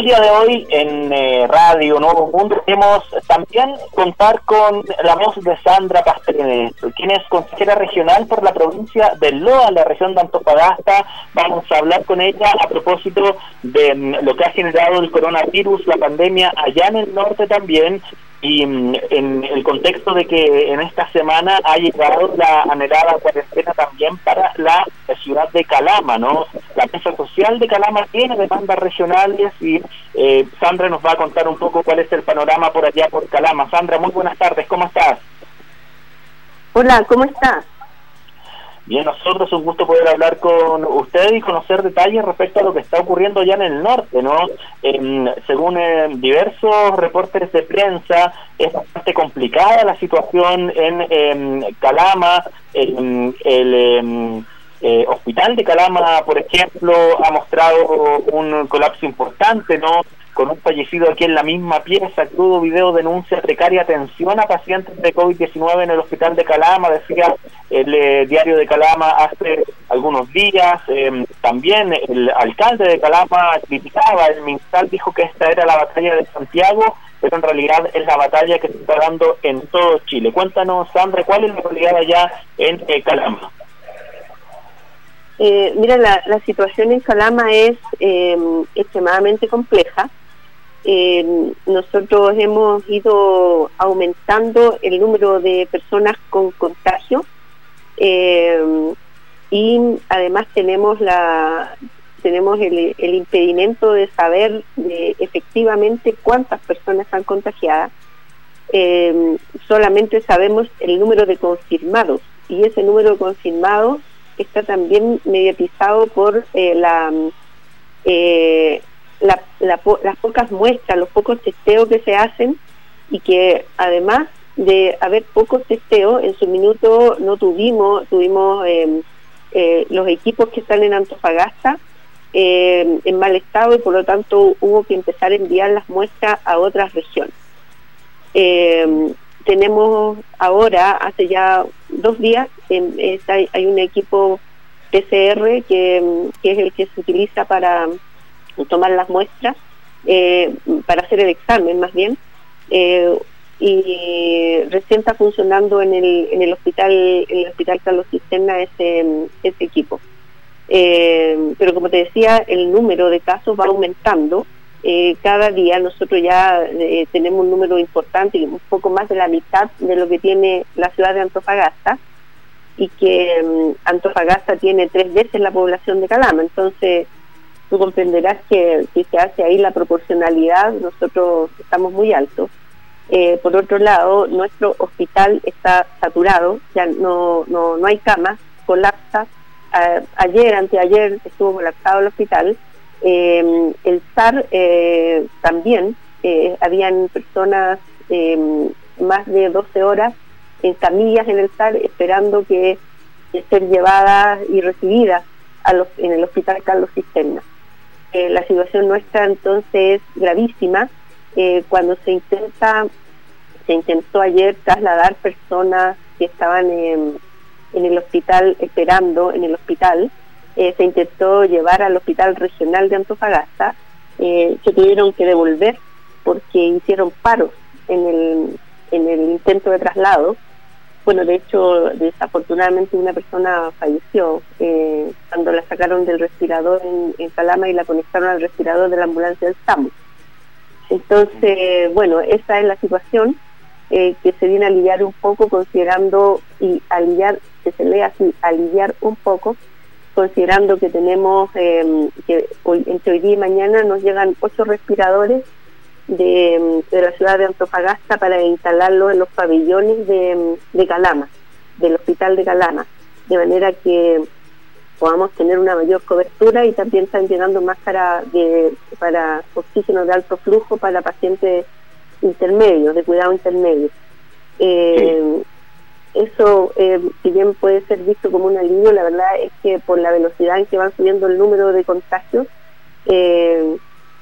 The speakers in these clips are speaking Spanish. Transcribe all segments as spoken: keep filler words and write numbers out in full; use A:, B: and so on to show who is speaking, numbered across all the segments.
A: día de hoy en eh, Radio Nuevo Mundo queremos también contar con la voz de Sandra Pastrana, quien es consejera regional por la provincia de Loa, la región de Antofagasta. Vamos a hablar con ella a propósito de um, lo que ha generado el coronavirus, la pandemia allá en el norte también, y um, en el contexto de que en esta semana ha llegado la anhelada cuarentena también para la ciudad de Calama, ¿no? La mesa social de Calama tiene demandas regionales y eh, Sandra nos va a contar un poco cuál es el panorama por allá por Calama. Sandra, muy buenas tardes, ¿cómo estás?
B: Hola, ¿cómo estás?
A: Bien, nosotros un gusto poder hablar con usted y conocer detalles respecto a lo que está ocurriendo allá en el norte, ¿no? Eh, según eh, diversos reportes de prensa, es bastante complicada la situación en eh, Calama. En el eh, eh, hospital de Calama, por ejemplo, ha mostrado un colapso importante, ¿no? Con un fallecido aquí en la misma pieza. Crudo video denuncia precaria atención a pacientes de COVID diecinueve en el hospital de Calama, decía el eh, diario de Calama hace algunos días. Eh, también el alcalde de Calama criticaba, el Minsal dijo que esta era la batalla de Santiago, pero en realidad es la batalla que se está dando en todo Chile. Cuéntanos, Sandra, ¿cuál es la realidad allá en eh, Calama?
B: Eh, mira, la, la situación en Calama es eh, extremadamente compleja. Eh, nosotros hemos ido aumentando el número de personas con contagio eh, y además tenemos la tenemos el, el impedimento de saber de efectivamente cuántas personas están contagiadas. Eh, solamente sabemos el número de confirmados, y ese número de confirmados está también mediatizado por eh, la eh, La, la, las pocas muestras, los pocos testeos que se hacen, y que además de haber pocos testeos, en su minuto no tuvimos, tuvimos eh, eh, los equipos que están en Antofagasta eh, en mal estado, y por lo tanto hubo que empezar a enviar las muestras a otras regiones. Eh, tenemos ahora, hace ya dos días, eh, hay, hay un equipo P C R que, que es el que se utiliza para tomar las muestras, eh, para hacer el examen más bien, eh, y recién está funcionando en el en el hospital en el hospital Carlos Cisterna ese, ese equipo. Eh, pero como te decía, el número de casos va aumentando. Eh, cada día nosotros ya eh, tenemos un número importante, un poco más de la mitad de lo que tiene la ciudad de Antofagasta, y que um, Antofagasta tiene tres veces la población de Calama. Entonces tú comprenderás que si se hace ahí la proporcionalidad, nosotros estamos muy altos. Eh, por otro lado, nuestro hospital está saturado, ya no no no hay camas, colapsa. A, ayer, anteayer, estuvo colapsado el hospital. Eh, el S A R eh, también, eh, habían personas eh, más de doce horas en camillas en el S A R esperando que, que ser llevadas y recibidas a los, en el hospital Carlos Cisterna. Eh, la situación nuestra entonces es gravísima. Eh, cuando se intenta, se intentó ayer trasladar personas que estaban en, en el hospital, esperando en el hospital, eh, se intentó llevar al hospital regional de Antofagasta, eh, se tuvieron que devolver porque hicieron paros en el, en el intento de traslado. Bueno, de hecho, desafortunadamente una persona falleció eh, cuando la sacaron del respirador en, en Calama y la conectaron al respirador de la ambulancia del SAMU. Entonces, bueno, esa es la situación eh, que se viene a aliviar un poco, considerando, y aliviar, que se lee así, aliviar un poco, considerando que tenemos, eh, que hoy, entre hoy día y mañana nos llegan ocho respiradores De, de la ciudad de Antofagasta para instalarlo en los pabellones de, de Calama, del hospital de Calama, de manera que podamos tener una mayor cobertura, y también están llegando máscaras de, para oxígeno de alto flujo para pacientes intermedios, de cuidado intermedio. Eh, sí. Eso, eh, si bien puede ser visto como un alivio, la verdad es que por la velocidad en que van subiendo el número de contagios, eh,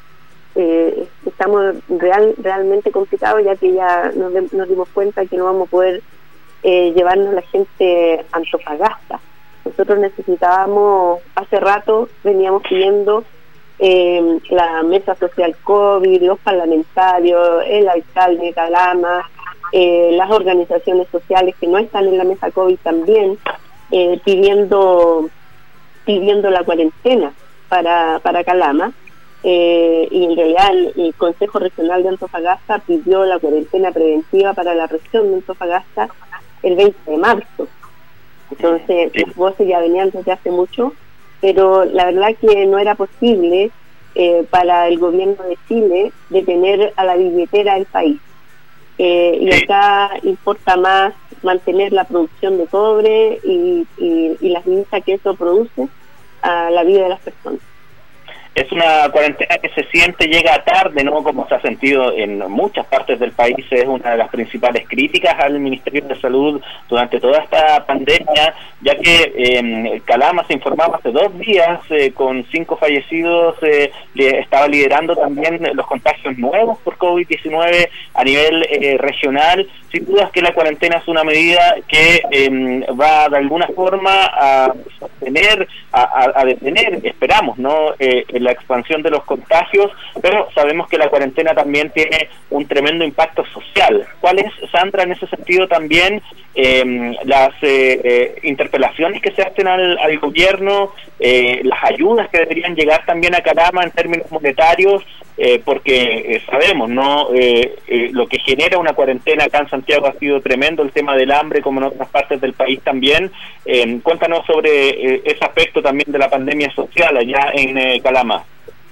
B: Eh, estamos real, realmente complicados, ya que ya nos, de, nos dimos cuenta que no vamos a poder eh, llevarnos la gente a Antofagasta. Nosotros necesitábamos, hace rato veníamos pidiendo eh, la mesa social COVID, los parlamentarios, el alcalde de Calama, eh, las organizaciones sociales que no están en la mesa COVID también, eh, pidiendo pidiendo la cuarentena para, para Calama. Eh, y en realidad el, el Consejo Regional de Antofagasta pidió la cuarentena preventiva para la región de Antofagasta el veinte de marzo. Entonces sí, las voces ya venían desde hace mucho, pero la verdad que no era posible eh, para el gobierno de Chile detener a la billetera del país. Eh, y sí, acá importa más mantener la producción de cobre y, y, y las divisas que eso produce a la vida de las personas.
A: Es una cuarentena que se siente, llega tarde, ¿no? Como se ha sentido en muchas partes del país, es una de las principales críticas al Ministerio de Salud durante toda esta pandemia, ya que eh, Calama se informaba hace dos días eh, con cinco fallecidos, eh, estaba liderando también los contagios nuevos por COVID diecinueve a nivel eh, regional. Sin duda es que la cuarentena es una medida que eh, va de alguna forma a sostener, a, a, a detener, esperamos, ¿no? Eh, la expansión de los contagios, pero sabemos que la cuarentena también tiene un tremendo impacto social. ¿Cuál es, Sandra, en ese sentido también eh, las eh, eh, interpelaciones que se hacen al, al gobierno, eh, las ayudas que deberían llegar también a Calama en términos monetarios? Eh, porque eh, sabemos, ¿no? Eh, eh, lo que genera una cuarentena acá en Santiago ha sido tremendo, el tema del hambre, como en otras partes del país también. Eh, cuéntanos sobre eh, ese aspecto también de la pandemia social allá en eh, Calama.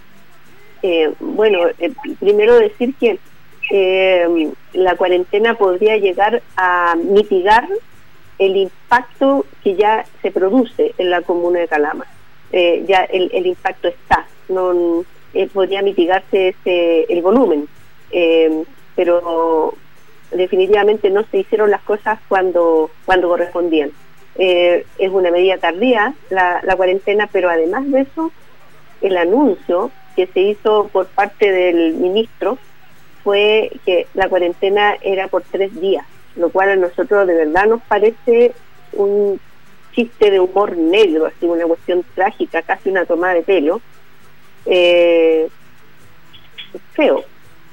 B: Eh, bueno, eh, primero decir que eh, la cuarentena podría llegar a mitigar el impacto que ya se produce en la comuna de Calama. Eh, ya el, el impacto está, no eh, podría mitigarse ese, el volumen, eh, pero definitivamente no se hicieron las cosas cuando cuando correspondían. Eh, es una medida tardía la, la cuarentena, pero además de eso, el anuncio que se hizo por parte del ministro fue que la cuarentena era por tres días, lo cual a nosotros de verdad nos parece un chiste de humor negro, así una cuestión trágica, casi una tomada de pelo. Eh, feo.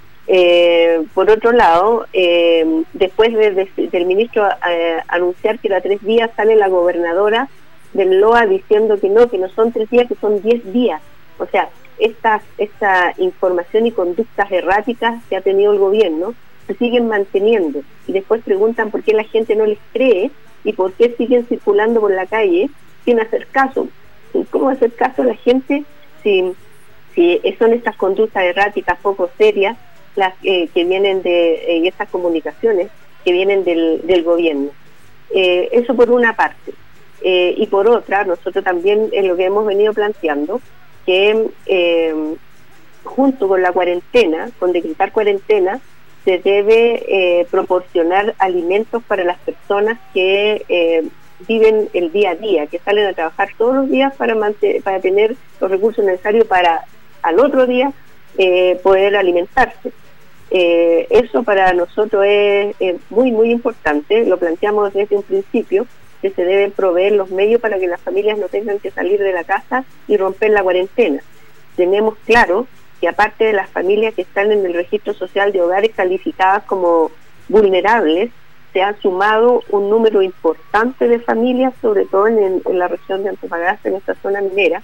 B: Eh, por otro lado, eh, después de, de, del ministro eh, anunciar que era tres días, sale la gobernadora del L O A diciendo que no, que no son tres días, que son diez días. O sea, esta, esta información y conductas erráticas que ha tenido el gobierno se siguen manteniendo, y después preguntan por qué la gente no les cree y por qué siguen circulando por la calle sin hacer caso. ¿Cómo hacer caso a la gente si, si son estas conductas erráticas poco serias las eh, que vienen de eh, estas comunicaciones que vienen del, del gobierno? Eh, eso por una parte. Eh, y por otra, nosotros también en lo que hemos venido planteando, que eh, junto con la cuarentena, con decretar cuarentena, se debe eh, proporcionar alimentos para las personas que eh, viven el día a día, que salen a trabajar todos los días para, para tener los recursos necesarios para al otro día eh, poder alimentarse. Eh, eso para nosotros es, es muy, muy importante. Lo planteamos desde un principio, que se deben proveer los medios para que las familias no tengan que salir de la casa y romper la cuarentena. Tenemos claro que aparte de las familias que están en el registro social de hogares calificadas como vulnerables, se ha sumado un número importante de familias, sobre todo en, en la región de Antofagasta, en esta zona minera,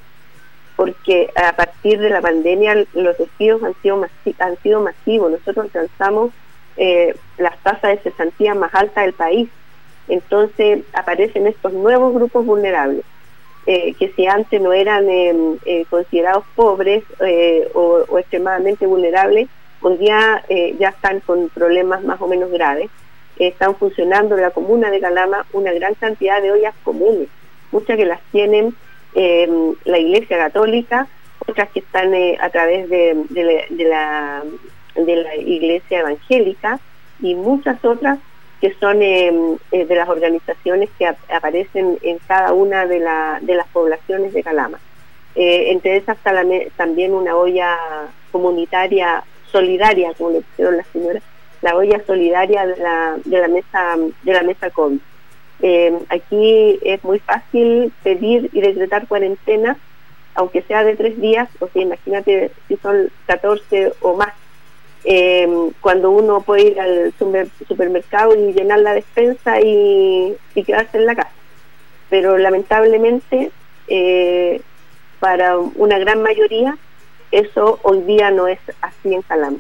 B: porque a partir de la pandemia los despidos han sido, masi han sido masivos. Nosotros alcanzamos eh, las tasas de cesantía más altas del país. Entonces aparecen estos nuevos grupos vulnerables, eh, que si antes no eran eh, eh, considerados pobres eh, o, o extremadamente vulnerables, hoy día eh, ya están con problemas más o menos graves. Eh, están funcionando en la comuna de Calama una gran cantidad de ollas comunes, muchas que las tienen eh, la Iglesia Católica, otras que están eh, a través de, de, la, de, la, de la Iglesia Evangélica, y muchas otras que son eh, eh, de las organizaciones que ap aparecen en cada una de, la, de las poblaciones de Calama. Eh, entre esas está la también una olla comunitaria solidaria, como le pusieron las señoras, la olla solidaria de la, de la mesa de la mesa COVID. Eh, aquí es muy fácil pedir y decretar cuarentena aunque sea de tres días, o sea, imagínate si son catorce o más, eh, cuando uno puede ir al super, supermercado y llenar la despensa y, y quedarse en la casa. Pero lamentablemente, eh, para una gran mayoría, eso hoy día no es así en Calama.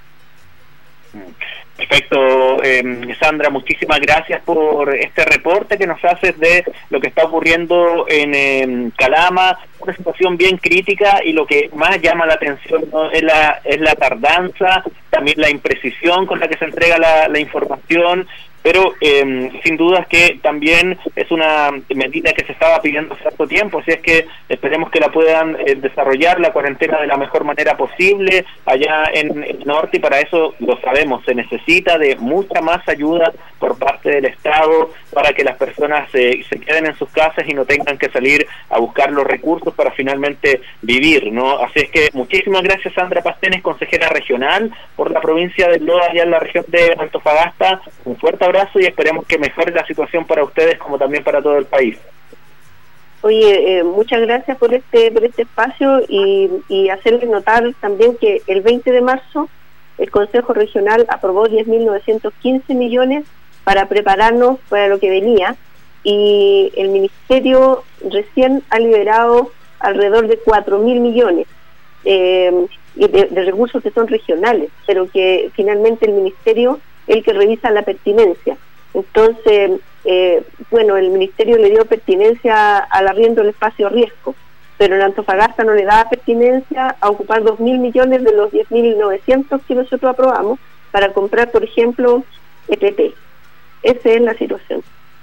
A: Perfecto, eh, Sandra, muchísimas gracias por este reporte que nos haces de lo que está ocurriendo en eh, Calama, una situación bien crítica, y lo que más llama la atención, ¿no?, es la es la tardanza, también la imprecisión con la que se entrega la, la información, pero eh, sin dudas que también es una medida que se estaba pidiendo hace cierto tiempo, así es que esperemos que la puedan eh, desarrollar la cuarentena de la mejor manera posible allá en el norte, y para eso, lo sabemos, se necesita de mucha más ayuda por parte del Estado para que las personas eh, se queden en sus casas y no tengan que salir a buscar los recursos para finalmente vivir, ¿no? Así es que muchísimas gracias, Sandra Pastenes, consejera regional por la provincia del Loa, allá en la región de Antofagasta. Un fuerte abrazo y esperemos que mejore la situación para ustedes como también para todo el país.
B: Oye, eh, muchas gracias por este por este espacio, y, y hacerles notar también que el veinte de marzo el Consejo Regional aprobó diez mil novecientos quince millones para prepararnos para lo que venía, y el Ministerio recién ha liberado alrededor de cuatro mil millones eh, de, de recursos que son regionales, pero que finalmente el Ministerio es el que revisa la pertinencia. Entonces, eh, bueno, el Ministerio le dio pertinencia al arriendo del espacio riesgo, pero en Antofagasta no le da pertinencia a ocupar dos mil millones de los diez mil novecientos que nosotros aprobamos para comprar, por ejemplo, E P P. Esa es la situación.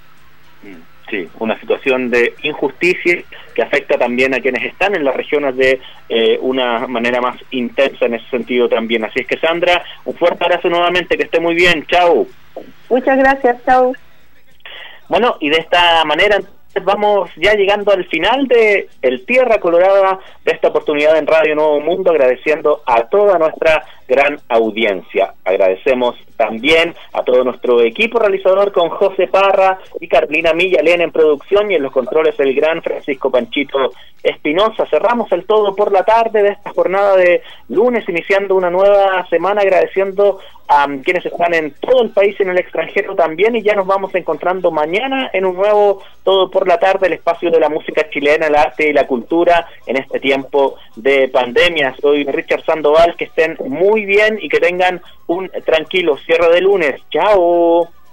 A: Sí, una situación de injusticia que afecta también a quienes están en las regiones de eh, una manera más intensa en ese sentido también. Así es que, Sandra, un fuerte abrazo nuevamente, que esté muy bien, chao.
B: Muchas gracias, chao.
A: Bueno, y de esta manera vamos ya llegando al final de el Tierra Colorada de esta oportunidad en Radio Nuevo Mundo, agradeciendo a toda nuestra gran audiencia. Agradecemos también a todo nuestro equipo realizador, con José Parra y Carolina Millalén en producción, y en los controles el gran Francisco Panchito Espinosa. Cerramos el todo por la tarde de esta jornada de lunes, iniciando una nueva semana, agradeciendo a um, quienes están en todo el país y en el extranjero también, y ya nos vamos encontrando mañana en un nuevo Todo por la Tarde, el espacio de la música chilena, el arte y la cultura en este tiempo de pandemia. Soy Richard Sandoval, que estén muy bien y que tengan un tranquilo cierre de lunes. ¡Chao!